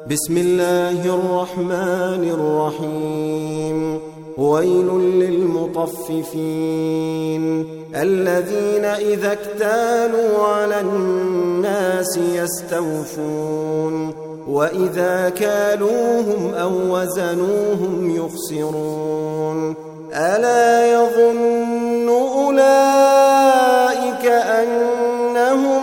بسم الله الرحمن الرحيم. ويل للمطففين الذين إذا اكتالوا على الناس يستوفون وإذا كالوهم أو وزنوهم يخسرون. ألا يظن أولئك أنهم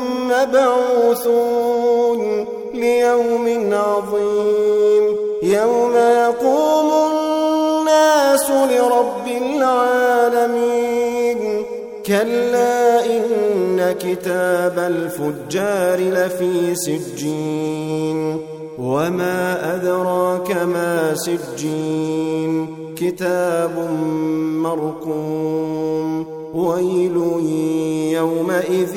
مبعوثون ليوم عظيم يوم يقوم الناس لرب العالمين. كلا إن كتاب الفجار لفي سجين وما أدراك ما سجين كتاب مرقوم. ويل يومئذ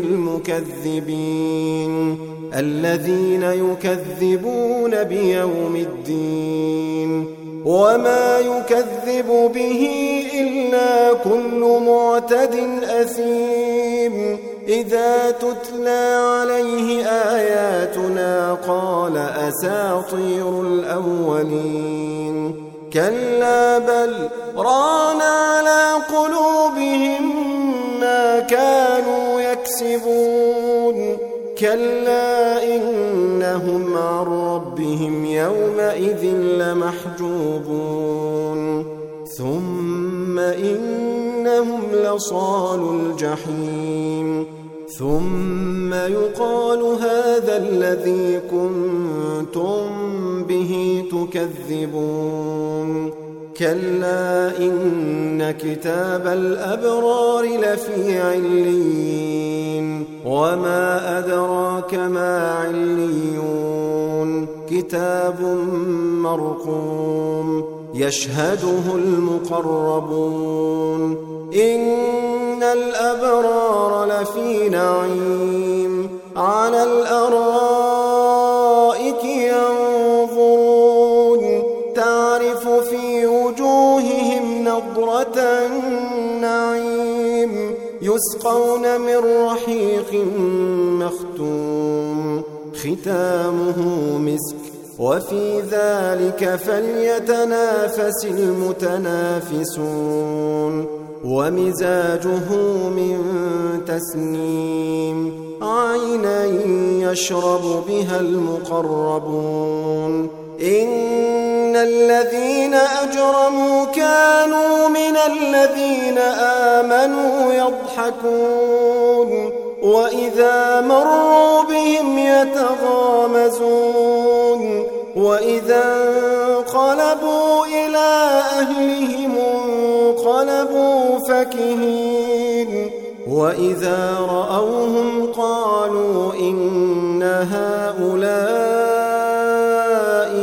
للمكذبين الذين يكذبون بيوم الدين وما يكذب به إلا كل معتد أثيم. إذا تتلى عليه آياتنا قال أساطير الأولين. كلا بل ران على قلوبهم ما كانوا يكسبون. كلا إنهم عن ربهم يومئذ لمحجوبون. ثم إنهم لصالوا الجحيم. ثم يقال هذا الذي كنتم به تكذبون. كلا إن كتاب الأبرار لفي عليين وما أدراك ما عليون. كتاب مرقوم يشهده المقربون. إن الأبرار لفي نعيم على الأرائك ينظرون تعرف في وجوههم نضرة النعيم. يسقون من رحيق مختوم ختامه مسك وفي ذلك فليتنافس المتنافسون. ومزاجه من تسنيم عينا يشرب بها المقربون. إن الذين أجرموا كانوا من الذين آمنوا يضحكون وإذا مروا بهم يتغامزون. وإذا انقلبوا إلى أهلهم انقلبوا فكهين. وإذا رأوهم قالوا إن هؤلاء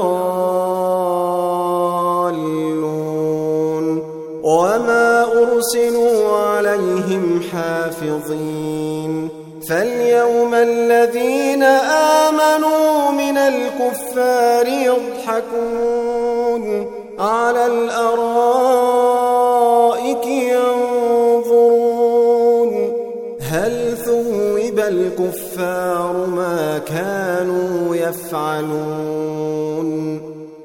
لضالون وما أرسلوا عليهم حافظين. فاليوم الذين آمنوا من الكفار يضحكون على الأرائك ينظرون هل ثوب الكفار ما كانوا يفعلون.